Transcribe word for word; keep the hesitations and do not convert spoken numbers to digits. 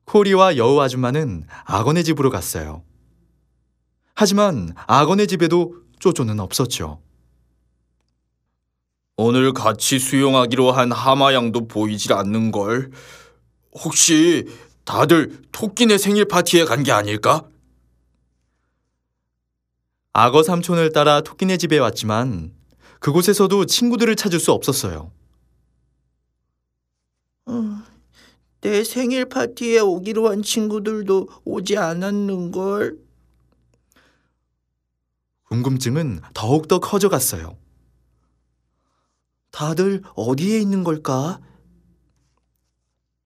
코리와 여우 아줌마는 악어네 집으로 갔어요. 하지만 악어네 집에도 쪼쪼는 없었죠. 오늘 같이 수영하기로 한 하마양도 보이질 않는걸. 혹시 다들 토끼네 생일 파티에 간 게 아닐까? 악어 삼촌을 따라 토끼네 집에 왔지만 그곳에서도 친구들을 찾을 수 없었어요. 어, 내 생일 파티에 오기로 한 친구들도 오지 않았는걸. 궁금증은 더욱더 커져갔어요. 다들 어디에 있는 걸까?